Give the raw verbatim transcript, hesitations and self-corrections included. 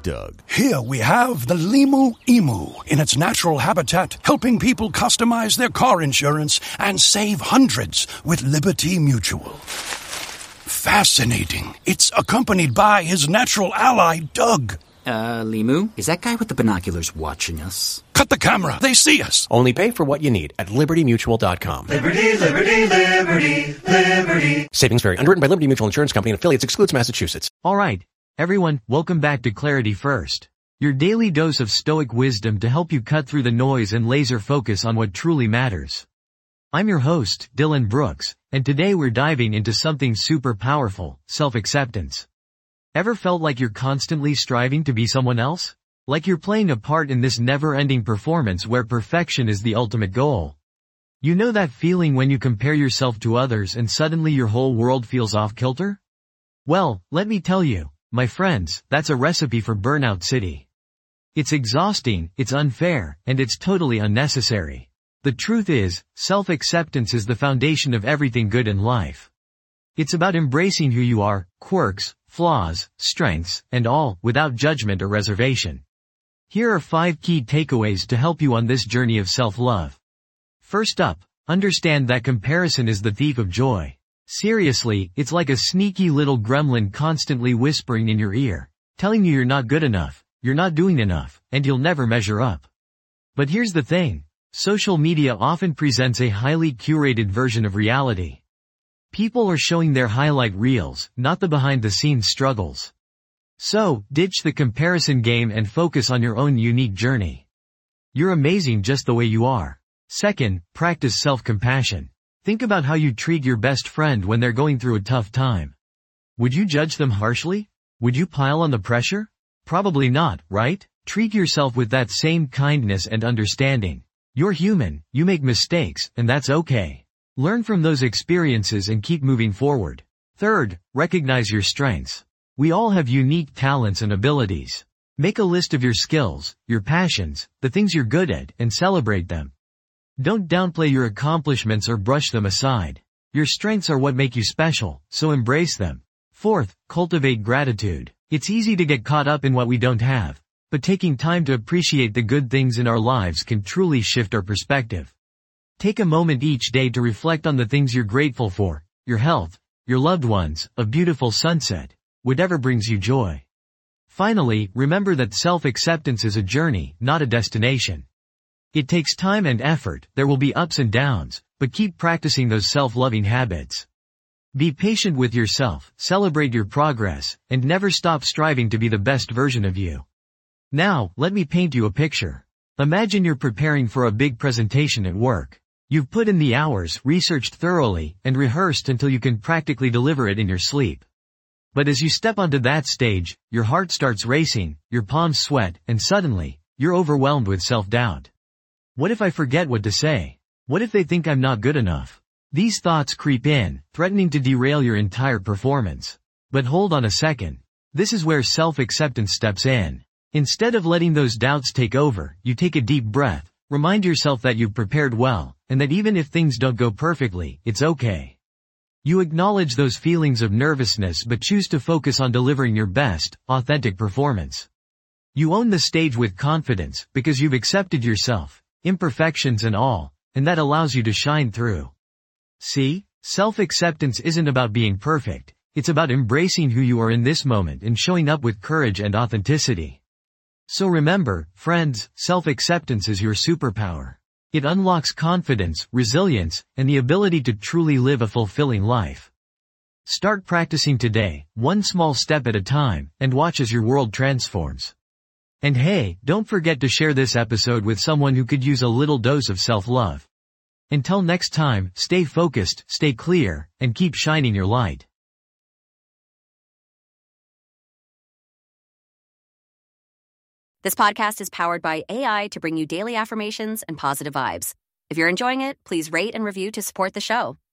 Doug. Here we have the Limu Emu in its natural habitat, helping people customize their car insurance and save hundreds with Liberty Mutual. Fascinating. It's accompanied by his natural ally, Doug. Uh, Limu, is that guy with the binoculars watching us? Cut the camera. They see us. Only pay for what you need at liberty mutual dot com. Liberty, liberty, liberty, liberty. Savings vary. Underwritten by Liberty Mutual Insurance Company and affiliates. Excludes Massachusetts. All right, everyone, welcome back to Clarity First, your daily dose of stoic wisdom to help you cut through the noise and laser focus on what truly matters. I'm your host, Dylan Brooks, and today we're diving into something super powerful, self-acceptance. Ever felt like you're constantly striving to be someone else? Like you're playing a part in this never-ending performance where perfection is the ultimate goal? You know that feeling when you compare yourself to others and suddenly your whole world feels off-kilter? Well, let me tell you, my friends, that's a recipe for Burnout City. It's exhausting, it's unfair, and it's totally unnecessary. The truth is, self-acceptance is the foundation of everything good in life. It's about embracing who you are, quirks, flaws, strengths, and all, without judgment or reservation. Here are five key takeaways to help you on this journey of self-love. First up, understand that comparison is the thief of joy. Seriously, it's like a sneaky little gremlin constantly whispering in your ear, telling you you're not good enough, you're not doing enough, and you'll never measure up. But here's the thing. Social media often presents a highly curated version of reality. People are showing their highlight reels, not the behind-the-scenes struggles. So, ditch the comparison game and focus on your own unique journey. You're amazing just the way you are. Second, practice self-compassion. Think about how you treat your best friend when they're going through a tough time. Would you judge them harshly? Would you pile on the pressure? Probably not, right? Treat yourself with that same kindness and understanding. You're human, you make mistakes, and that's okay. Learn from those experiences and keep moving forward. Third, recognize your strengths. We all have unique talents and abilities. Make a list of your skills, your passions, the things you're good at, and celebrate them. Don't downplay your accomplishments or brush them aside. Your strengths are what make you special, so embrace them. Fourth, cultivate gratitude. It's easy to get caught up in what we don't have, but taking time to appreciate the good things in our lives can truly shift our perspective. Take a moment each day to reflect on the things you're grateful for, your health, your loved ones, a beautiful sunset, whatever brings you joy. Finally, remember that self-acceptance is a journey, not a destination. It takes time and effort, there will be ups and downs, but keep practicing those self-loving habits. Be patient with yourself, celebrate your progress, and never stop striving to be the best version of you. Now, let me paint you a picture. Imagine you're preparing for a big presentation at work. You've put in the hours, researched thoroughly, and rehearsed until you can practically deliver it in your sleep. But as you step onto that stage, your heart starts racing, your palms sweat, and suddenly, you're overwhelmed with self-doubt. What if I forget what to say? What if they think I'm not good enough? These thoughts creep in, threatening to derail your entire performance. But hold on a second. This is where self-acceptance steps in. Instead of letting those doubts take over, you take a deep breath, remind yourself that you've prepared well, and that even if things don't go perfectly, it's okay. You acknowledge those feelings of nervousness but choose to focus on delivering your best, authentic performance. You own the stage with confidence because you've accepted yourself, imperfections and all, and that allows you to shine through. See, self-acceptance isn't about being perfect, it's about embracing who you are in this moment and showing up with courage and authenticity. So remember, friends, self-acceptance is your superpower. It unlocks confidence, resilience, and the ability to truly live a fulfilling life. Start practicing today, one small step at a time, and watch as your world transforms. And hey, don't forget to share this episode with someone who could use a little dose of self-love. Until next time, stay focused, stay clear, and keep shining your light. This podcast is powered by A I to bring you daily affirmations and positive vibes. If you're enjoying it, please rate and review to support the show.